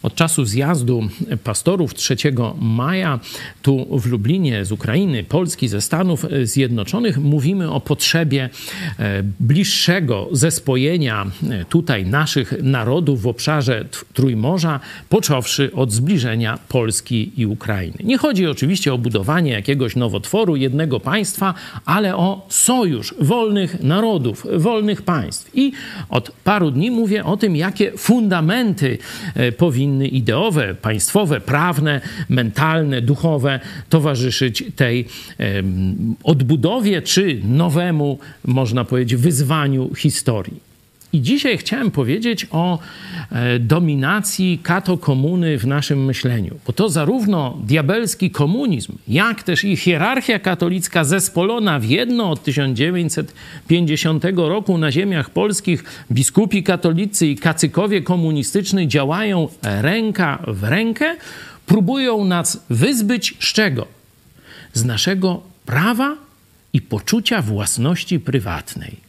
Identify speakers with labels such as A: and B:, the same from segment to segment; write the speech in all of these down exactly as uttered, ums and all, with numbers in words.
A: Od czasu zjazdu pastorów trzeciego maja tu w Lublinie z Ukrainy, Polski, ze Stanów Zjednoczonych mówimy o potrzebie bliższego zespojenia tutaj naszych narodów w obszarze Trójmorza, począwszy od zbliżenia Polski i Ukrainy. Nie chodzi oczywiście o budowanie jakiegoś nowotworu, jednego państwa, ale o sojusz wolnych narodów, wolnych państw. I od paru dni mówię o tym, jakie fundamenty powinny ideowe, państwowe, prawne, mentalne, duchowe towarzyszyć tej um, odbudowie czy nowemu, można powiedzieć, wyzwaniu historii. I dzisiaj chciałem powiedzieć o e, dominacji katokomuny w naszym myśleniu, bo to zarówno diabelski komunizm, jak też i hierarchia katolicka zespolona w jedno od tysiąc dziewięćset pięćdziesiątego roku na ziemiach polskich, biskupi katolicy i kacykowie komunistyczni działają ręka w rękę, próbują nas wyzbyć z czego? Z naszego prawa i poczucia własności prywatnej.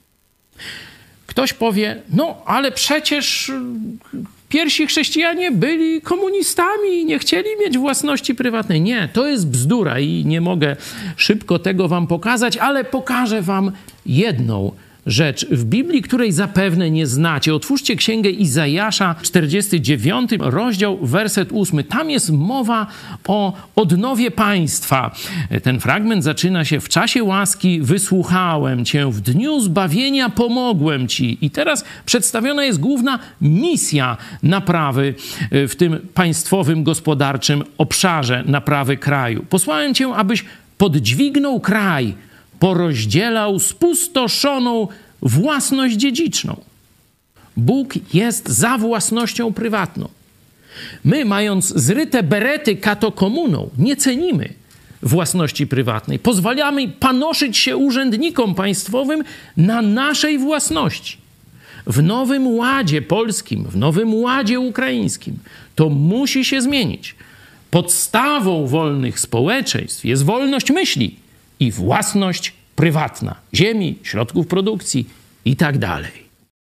A: Ktoś powie, no ale przecież pierwsi chrześcijanie byli komunistami i nie chcieli mieć własności prywatnej. Nie, to jest bzdura i nie mogę szybko tego wam pokazać, ale pokażę wam jedną rzecz w Biblii, której zapewne nie znacie. Otwórzcie Księgę Izajasza, czterdziesty dziewiąty rozdział, werset ósmy. Tam jest mowa o odnowie państwa. Ten fragment zaczyna się: w czasie łaski wysłuchałem Cię, w dniu zbawienia pomogłem Ci. I teraz przedstawiona jest główna misja naprawy w tym państwowym, gospodarczym obszarze naprawy kraju. Posłałem Cię, abyś podźwignął kraj, porozdzielał spustoszoną własność dziedziczną. Bóg jest za własnością prywatną. My, mając zryte berety katokomuną, nie cenimy własności prywatnej. Pozwalamy panoszyć się urzędnikom państwowym na naszej własności. W Nowym Ładzie polskim, w Nowym Ładzie ukraińskim to musi się zmienić. Podstawą wolnych społeczeństw jest wolność myśli i własność prywatna ziemi, środków produkcji i tak dalej.